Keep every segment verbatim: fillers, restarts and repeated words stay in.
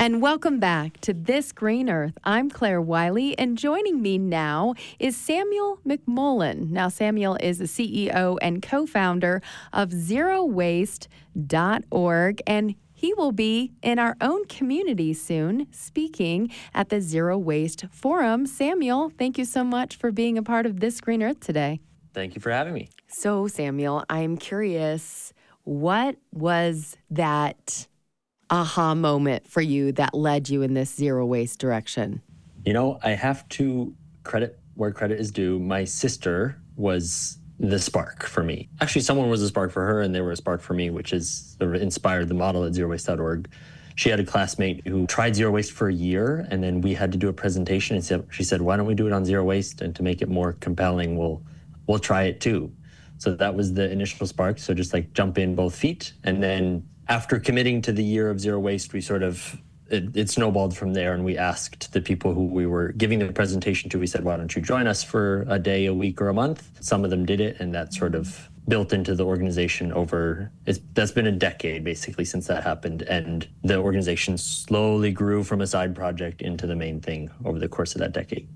And welcome back to This Green Earth. I'm Claire Wiley, and joining me now is Samuel McMullen. Now, Samuel is the C E O and co-founder of zero waste dot org, and he will be in our own community soon, speaking at the Zero Waste Forum. Samuel, thank you so much for being a part of This Green Earth today. Thank you for having me. So, Samuel, I'm curious, what was that aha moment for you that led you in this zero waste direction? You know, I have to credit where credit is due. My sister was the spark for me. Actually, someone was a spark for her, and they were a spark for me, which is sort of inspired the model at zero waste dot org. She had a classmate who tried zero waste for a year, and then we had to do a presentation. And she said, "Why don't we do it on zero waste? And to make it more compelling, we'll we'll try it too." So that was the initial spark. So just like jump in both feet, and then after committing to the year of zero waste, we sort of, it, it snowballed from there, and we asked the people who we were giving the presentation to, we said, why don't you join us for a day, a week, or a month? Some of them did it, and that sort of built into the organization over, it's, that's been a decade basically since that happened, and the organization slowly grew from a side project into the main thing over the course of that decade.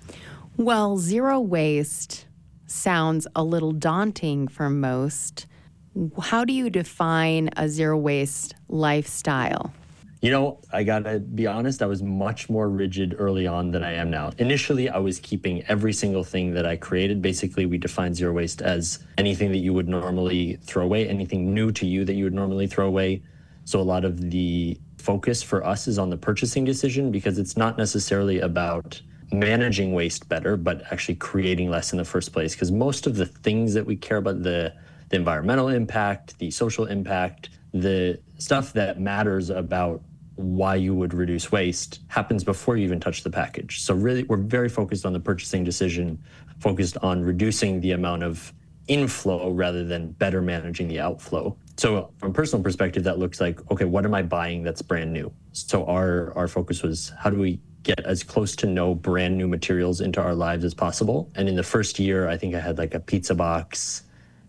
Well, zero waste sounds a little daunting for most. How do you define a zero waste lifestyle? You know, I gotta be honest, I was much more rigid early on than I am now. Initially, I was keeping every single thing that I created. Basically, we define zero waste as anything that you would normally throw away, anything new to you that you would normally throw away. So a lot of the focus for us is on the purchasing decision, because it's not necessarily about managing waste better, but actually creating less in the first place. Because most of the things that we care about, the the environmental impact, the social impact, the stuff that matters about why you would reduce waste happens before you even touch the package. So really, we're very focused on the purchasing decision, focused on reducing the amount of inflow rather than better managing the outflow. So from a personal perspective, that looks like, okay, what am I buying that's brand new? So our, our focus was, how do we get as close to no brand new materials into our lives as possible? And in the first year, I think I had like a pizza box,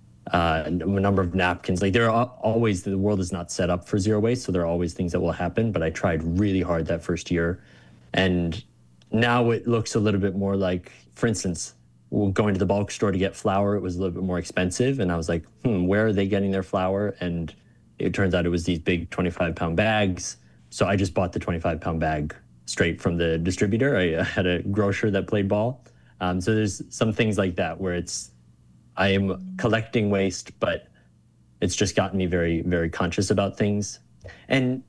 Uh, a number of napkins. Like there are always, the world is not set up for zero waste, so there are always things that will happen, but I tried really hard that first year. And now it looks a little bit more like, for instance, going to the bulk store to get flour, it was a little bit more expensive. And I was like, hmm, where are they getting their flour? And it turns out it was these big twenty-five pound bags. So I just bought the twenty-five pound bag straight from the distributor. I had a grocer that played ball. Um, so there's some things like that where it's, I am collecting waste, but it's just gotten me very, very conscious about things. And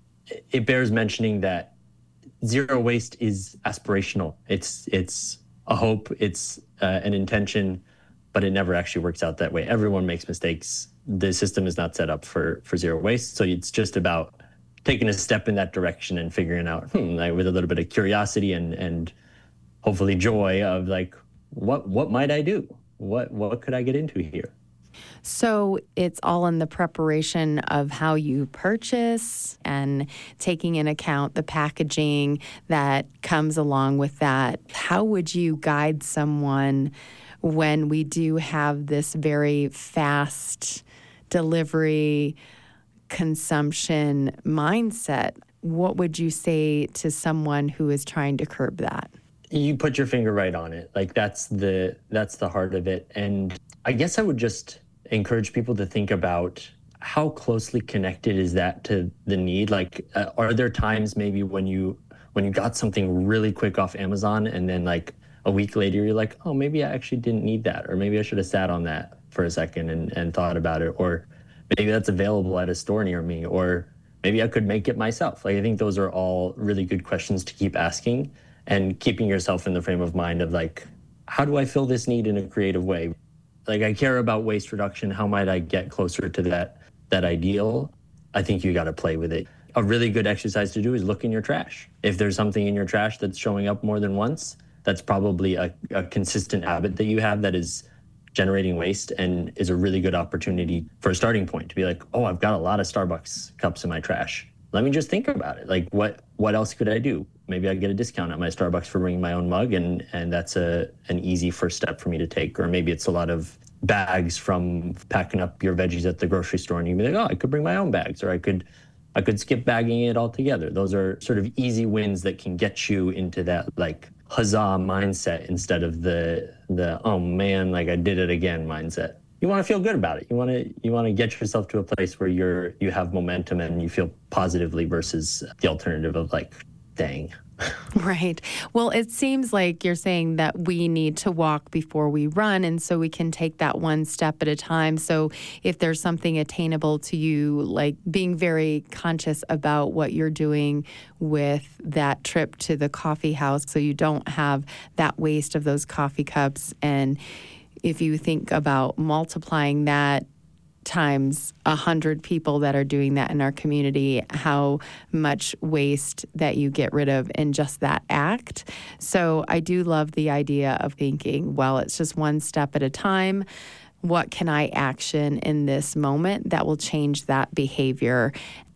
it bears mentioning that zero waste is aspirational. It's it's a hope, it's uh, an intention, but it never actually works out that way. Everyone makes mistakes. The system is not set up for, for zero waste. So it's just about taking a step in that direction and figuring out, hmm, like with a little bit of curiosity and and hopefully joy of like, what what might I do? What what could I get into here? So it's all in the preparation of how you purchase and taking in account the packaging that comes along with that. How would you guide someone when we do have this very fast delivery consumption mindset? What would you say to someone who is trying to curb that? You put your finger right on it. Like that's the that's the heart of it. And I guess I would just encourage people to think about how closely connected is that to the need. Like, uh, are there times maybe when you when you got something really quick off Amazon and then like a week later you're like, oh, maybe I actually didn't need that, or maybe I should have sat on that for a second and, and thought about it, or maybe that's available at a store near me, or maybe I could make it myself. Like I think those are all really good questions to keep asking. And keeping yourself in the frame of mind of like, how do I fill this need in a creative way? Like I care about waste reduction. How might I get closer to that that ideal? I think you got to play with it. A really good exercise to do is look in your trash. If there's something in your trash that's showing up more than once, that's probably a, a consistent habit that you have that is generating waste and is a really good opportunity for a starting point to be like, oh, I've got a lot of Starbucks cups in my trash. Let me just think about it. Like what what else could I do? Maybe I get a discount at my Starbucks for bringing my own mug, and and that's a an easy first step for me to take. Or maybe it's a lot of bags from packing up your veggies at the grocery store, and you can be like, oh, I could bring my own bags, or I could I could skip bagging it altogether. Those are sort of easy wins that can get you into that like huzzah mindset instead of the the oh man, like I did it again mindset. You want to feel good about it. You want to you want to get yourself to a place where you're you have momentum and you feel positively versus the alternative of like, dang. Right. Well, it seems like you're saying that we need to walk before we run, and so we can take that one step at a time. So if there's something attainable to you, like being very conscious about what you're doing with that trip to the coffee house so you don't have that waste of those coffee cups. And if you think about multiplying that times a hundred people that are doing that in our community, how much waste that you get rid of in just that act. So I do love the idea of thinking, well, it's just one step at a time. What can I action in this moment that will change that behavior?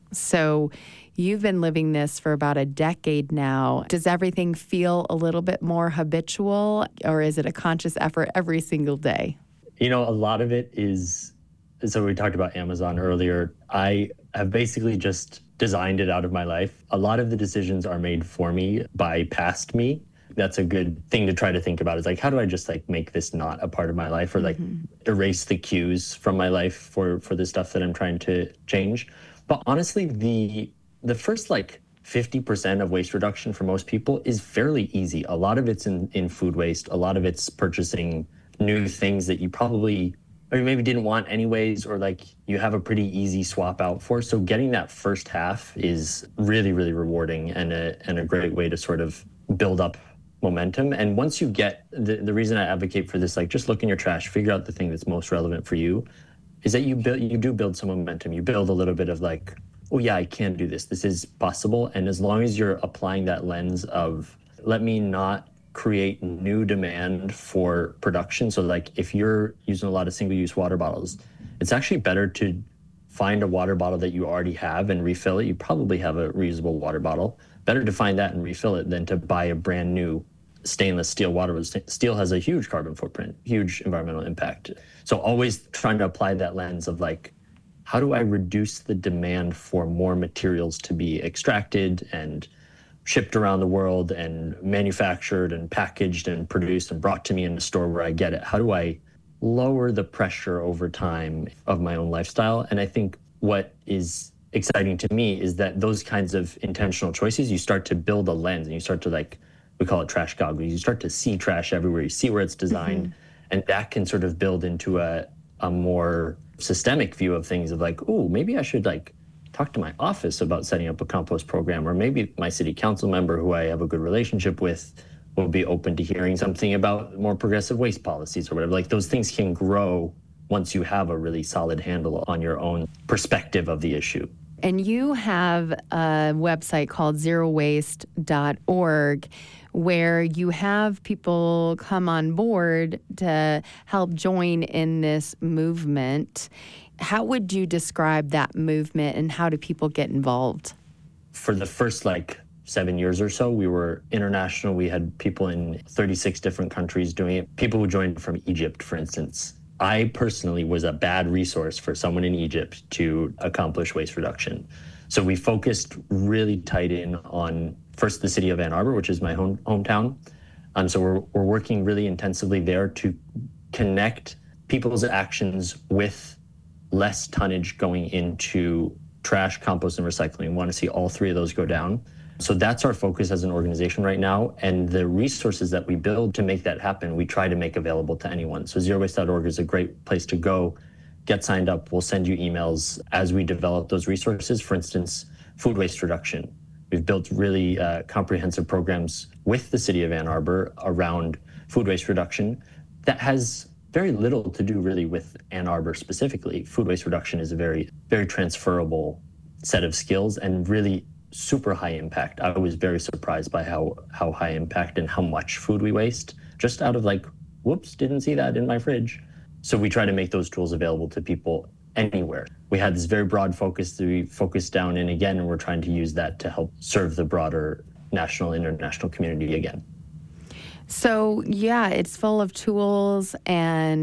So you've been living this for about a decade now. Does everything feel a little bit more habitual, or is it a conscious effort every single day? You know, a lot of it is. So we talked about Amazon earlier. I have basically just designed it out of my life. A lot of the decisions are made for me by past me. That's a good thing to try to think about. Is like, how do I just like make this not a part of my life, or like mm-hmm. erase the cues from my life for for the stuff that I'm trying to change? But honestly, the the first like fifty percent of waste reduction for most people is fairly easy. A lot of it's in, in food waste. A lot of it's purchasing new things that you probably or you maybe didn't want anyways, or like you have a pretty easy swap out for. So getting that first half is really, really rewarding and a, and a great way to sort of build up momentum. And once you get, the, the reason I advocate for this, like just look in your trash, figure out the thing that's most relevant for you, is that you build, you do build some momentum. You build a little bit of like, oh yeah, I can do this. This is possible. And as long as you're applying that lens of, let me not create new demand for production. So like if you're using a lot of single-use water bottles, it's actually better to find a water bottle that you already have and refill it. You probably have a reusable water bottle. Better to find that and refill it than to buy a brand new stainless steel water bottle. Steel has a huge carbon footprint, huge environmental impact. So always trying to apply that lens of like, how do I reduce the demand for more materials to be extracted and shipped around the world and manufactured and packaged and produced and brought to me in the store where I get it? How do I lower the pressure over time of my own lifestyle? And I think what is exciting to me is that those kinds of intentional choices, you start to build a lens and you start to like, we call it trash goggles. You start to see trash everywhere. You see where it's designed. Mm-hmm. And that can sort of build into a, a more systemic view of things of like, oh, maybe I should like talk to my office about setting up a compost program, or maybe my city council member who I have a good relationship with will be open to hearing something about more progressive waste policies or whatever. Like those things can grow once you have a really solid handle on your own perspective of the issue. And you have a website called zero waste dot org where you have people come on board to help join in this movement. How would you describe that movement and how do people get involved? For the first like seven years or so, we were international. We had people in thirty-six different countries doing it. People who joined from Egypt, for instance. I personally was a bad resource for someone in Egypt to accomplish waste reduction. So we focused really tight in on first the city of Ann Arbor, which is my home, hometown. Um, so we're, we're working really intensively there to connect people's actions with less tonnage going into trash, compost, and recycling. We want to see all three of those go down. So that's our focus as an organization right now. And the resources that we build to make that happen, we try to make available to anyone. So zero waste dot org is a great place to go. Get signed up. We'll send you emails as we develop those resources. For instance, food waste reduction. We've built really uh, comprehensive programs with the city of Ann Arbor around food waste reduction that has very little to do really with Ann Arbor specifically. Food waste reduction is a very, very transferable set of skills and really super high impact. I was very surprised by how, how high impact and how much food we waste just out of like, whoops, didn't see that in my fridge. So we try to make those tools available to people anywhere. We had this very broad focus that we focused down in again, and we're trying to use that to help serve the broader national, international community again. So yeah, it's full of tools and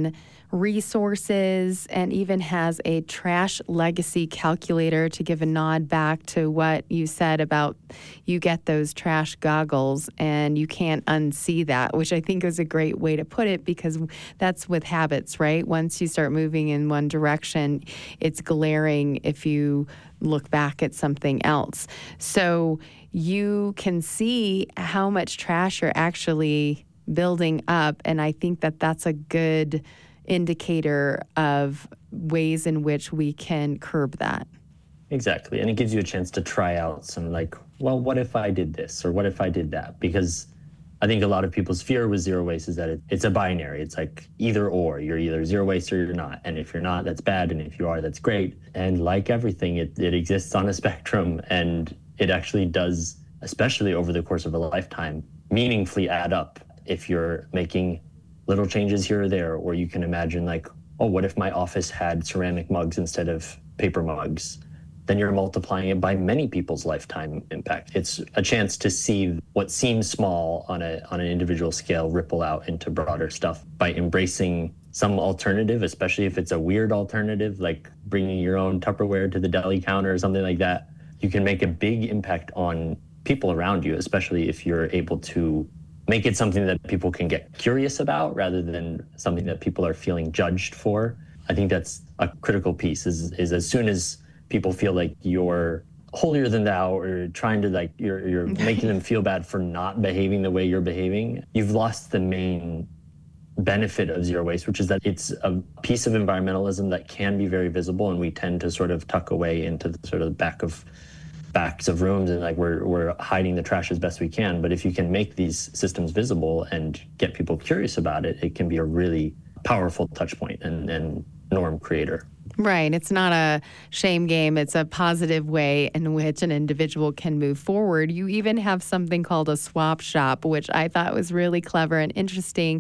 resources and even has a trash legacy calculator to give a nod back to what you said about you get those trash goggles and you can't unsee that, which I think is a great way to put it, because that's with habits, right? Once you start moving in one direction, it's glaring if you look back at something else. So you can see how much trash you're actually building up, and I think that that's a good indicator of ways in which we can curb that. Exactly, and it gives you a chance to try out some, like, well, what if I did this, or what if I did that? Because I think a lot of people's fear with zero waste is that it, it's a binary. It's like either or. You're either zero waste or you're not. And if you're not, that's bad. And if you are, that's great. And like everything, it, it exists on a spectrum. And it actually does, especially over the course of a lifetime, meaningfully add up if you're making little changes here or there. Or you can imagine, like, oh, what if my office had ceramic mugs instead of paper mugs? Then you're multiplying it by many people's lifetime impact. It's a chance to see what seems small on a on an individual scale ripple out into broader stuff by embracing some alternative, especially if it's a weird alternative, like bringing your own Tupperware to the deli counter or something like that. You can make a big impact on people around you, especially if you're able to make it something that people can get curious about rather than something that people are feeling judged for. I think that's a critical piece, is, is as soon as people feel like you're holier than thou or trying to, like, you're you're making them feel bad for not behaving the way you're behaving, you've lost the main benefit of zero waste, which is that it's a piece of environmentalism that can be very visible, and we tend to sort of tuck away into the sort of back of backs of rooms, and like we're we're hiding the trash as best we can. But if you can make these systems visible and get people curious about it, it can be a really powerful touch point and, and norm creator. Right. It's not a shame game. It's a positive way in which an individual can move forward. You even have something called a swap shop, which I thought was really clever and interesting,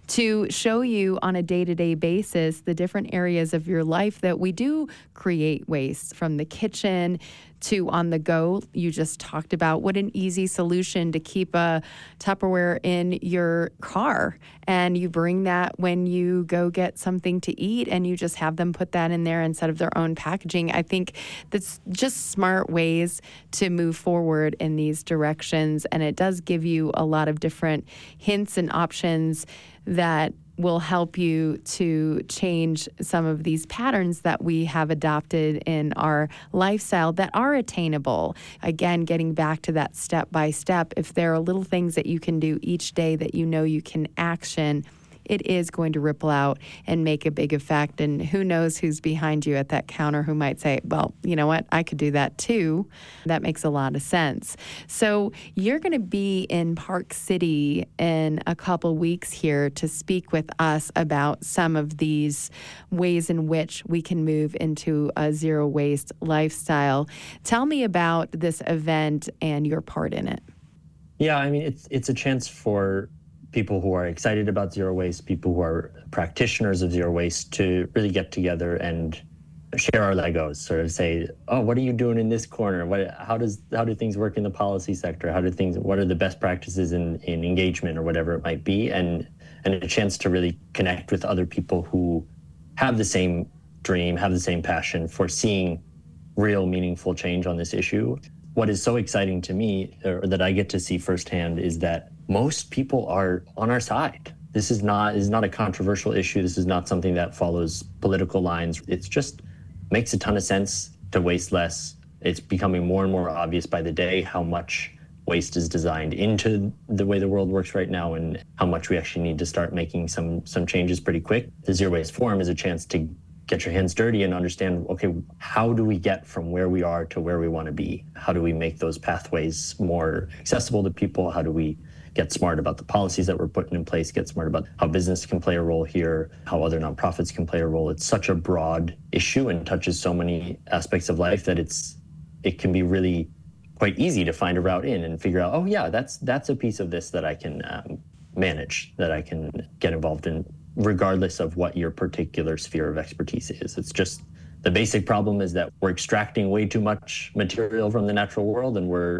to show you on a day-to-day basis the different areas of your life that we do create waste, from the kitchen to on the go. You just talked about what an easy solution to keep a Tupperware in your car, and you bring that when you go get something to eat and you just have them put that in there instead of their own packaging. I think that's just smart ways to move forward in these directions, and it does give you a lot of different hints and options that will help you to change some of these patterns that we have adopted in our lifestyle that are attainable. Again, getting back to that step by step, if there are little things that you can do each day that you know you can action, it is going to ripple out and make a big effect. And who knows who's behind you at that counter who might say, well, you know what, I could do that too. That makes a lot of sense. So you're going to be in Park City in a couple weeks here to speak with us about some of these ways in which we can move into a zero waste lifestyle. Tell me about this event and your part in it. Yeah, I mean, it's it's a chance for people who are excited about zero waste, people who are practitioners of zero waste, to really get together and share our Legos, sort of say, oh, what are you doing in this corner? What, how does, how do things work in the policy sector? How do things, what are the best practices in, in engagement or whatever it might be? And, and a chance to really connect with other people who have the same dream, have the same passion for seeing real meaningful change on this issue. What is so exciting to me, or that I get to see firsthand, is that most people are on our side. This is not is not a controversial issue. This is not something that follows political lines. It's just makes a ton of sense to waste less. It's becoming more and more obvious by the day how much waste is designed into the way the world works right now, and how much we actually need to start making some some changes pretty quick. The Zero Waste Forum is a chance to get your hands dirty and understand, okay, how do we get from where we are to where we want to be? How do we make those pathways more accessible to people? How do we get smart about the policies that we're putting in place, get smart about how business can play a role here, how other nonprofits can play a role? It's such a broad issue and touches so many aspects of life that it's it can be really quite easy to find a route in and figure out, oh yeah, that's that's a piece of this that I can um, manage, that I can get involved in, regardless of what your particular sphere of expertise is. It's just the basic problem is that we're extracting way too much material from the natural world, and we're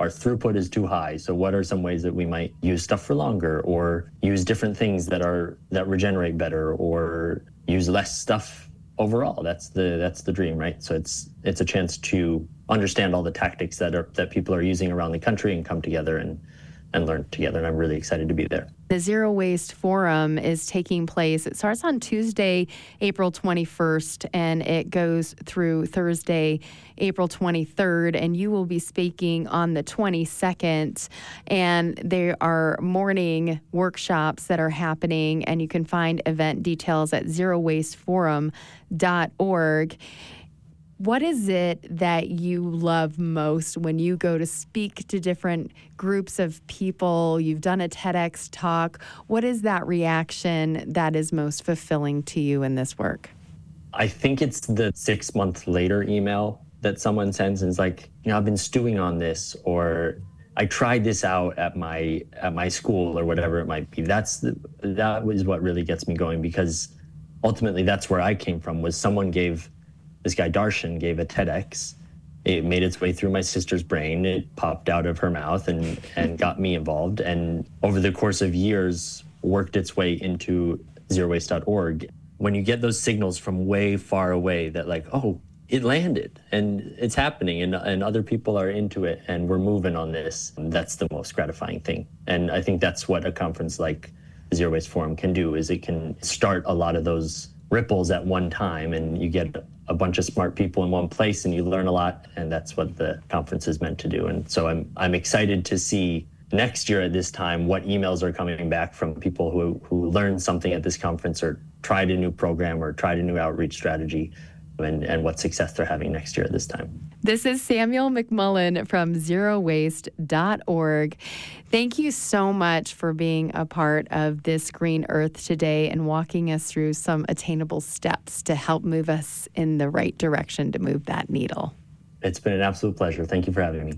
our throughput is too high. So what are some ways that we might use stuff for longer, or use different things that are that regenerate better, or use less stuff overall? That's the that's the dream, right? So it's it's a chance to understand all the tactics that are that people are using around the country and come together and and learn together. And I'm really excited to be there. The Zero Waste Forum is taking place. It starts on Tuesday, April twenty-first, and it goes through Thursday, April twenty-third, and you will be speaking on the twenty-second. And there are morning workshops that are happening, and you can find event details at zero waste forum dot org. What is it that you love most when you go to speak to different groups of people? You've done a TEDx talk. What is that reaction that is most fulfilling to you in this work? I think it's the six months later email that someone sends and is like, you know, I've been stewing on this, or I tried this out at my at my school, or whatever it might be. That's the, that was what really gets me going, because ultimately that's where I came from. Was someone gave This guy Darshan gave a TEDx. It made its way through my sister's brain. It popped out of her mouth and, and got me involved. And over the course of years, worked its way into zero waste dot org. When you get those signals from way far away that like, oh, it landed and it's happening, and, and other people are into it and we're moving on this, that's the most gratifying thing. And I think that's what a conference like Zero Waste Forum can do, is it can start a lot of those ripples at one time, and you get a bunch of smart people in one place and you learn a lot, and that's what the conference is meant to do. And so I'm I'm excited to see next year at this time what emails are coming back from people who who learned something at this conference, or tried a new program, or tried a new outreach strategy, and, and what success they're having next year at this time. This is Samuel McMullen from zero waste dot org. Thank you so much for being a part of this Green Earth today and walking us through some attainable steps to help move us in the right direction to move that needle. It's been an absolute pleasure. Thank you for having me.